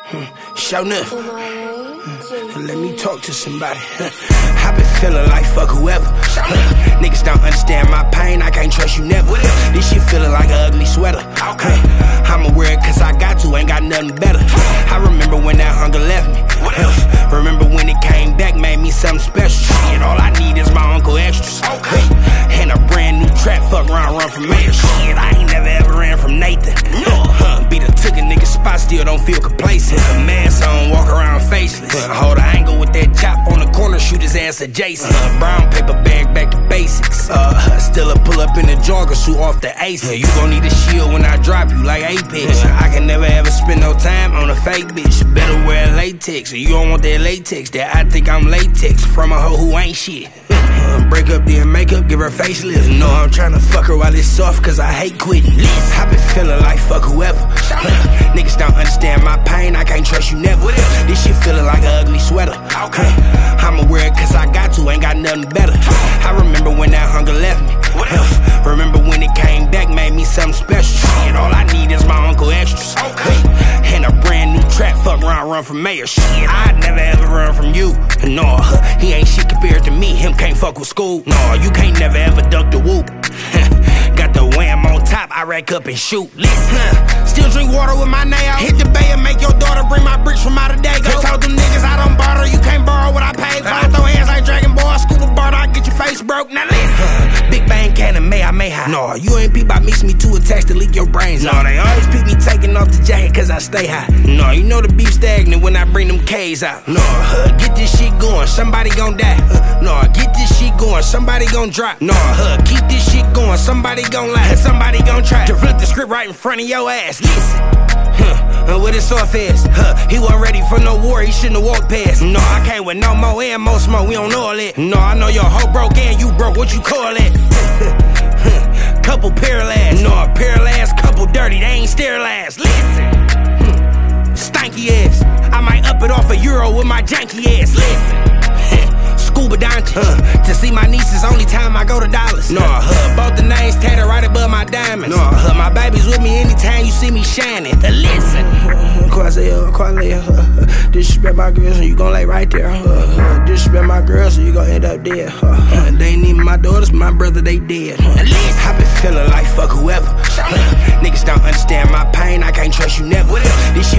Show enough. Let me talk to somebody. I been feeling like fuck whoever. Niggas don't understand my pain, I can't trust you never. This shit feeling like an ugly sweater. I'ma wear it cause I got to, ain't got nothing better. I remember when that hunger left me. Remember when it came back, made me something special. Shit, all I need is my Uncle Extras. And a brand new trap, fuck around, run from mayor. Shit, I ain't never ever ran from Nathan. Beat a took a nigga spot, still don't feel complacent. A mask on, walk around faceless. Hold an angle with that chop on the corner, shoot his ass adjacent. Brown paper bag, back to basics. Still a pull up in the jogger suit off the ace. You gon' need a shield when I drop you like Apex. I can never ever spend no time on a fake bitch. Better wear latex, or you don't want that latex. That I think I'm latex from a hoe who ain't shit. Break up, then make up, give her facelift. No, I'm tryna fuck her while it's soft, cause I hate quitting. I been feeling like fuck whoever. Niggas don't understand my pain, I can't trust you never. This shit feeling like an ugly sweater. I'ma wear it cause I got to, ain't got nothing better. I remember when that hunger left me. Remember when it came back, made me something special. Shit, all I need is my Uncle Extras. And a brand new trap, fuck around, run from mayor. Shit, I'd never ever run from you. No, he ain't shit compared to me, him can't fuck with school. No, you can't never ever duck the whoop. Got the wham on top, I rack up and shoot. Listen, still drink water with my nail. Hit the bay and make your daughter bring my bricks from out of day. Go told them niggas I don't borrow, you can't borrow what I paid for. I throw hands like Dragon Ball, scuba bar, I get your face broke. Now listen, Big Bang Cannon, may I may high. No, you ain't peep by mix me too attached to leak your brains. No, they always peep me taking off the jacket cause I stay high. No, you know the beef stagnant when I bring them K's out. No, get this shit going, somebody gon' die. No, get this shit going, somebody gon' drop. No, keep this shit going, somebody gon' lie, somebody gon' try to flip the script right in front of your ass. Listen, with his soft ass, he wasn't ready for no war, he shouldn't have walked past. No, I came with no more and more smoke, we don't know all that. No, I know your hoe broke and you broke, what you call it? Couple paralyzed, no, a paralyzed, couple dirty, they ain't sterilized. Listen, stanky ass, I might up it off a euro with my janky ass. Listen, scuba Dante, to see my nieces only time I go to Dollars. No, both the names tatted right above my diamonds. No, my baby's with me anytime you see me shining. Listen, Qualia, disrespect my girls and you gon' lay right there. Disrespect my girls so you gon' end up dead. They ain't even my daughters, my brother, they dead. I been feeling like fuck whoever. Niggas don't understand my pain, I can't trust you never. This shit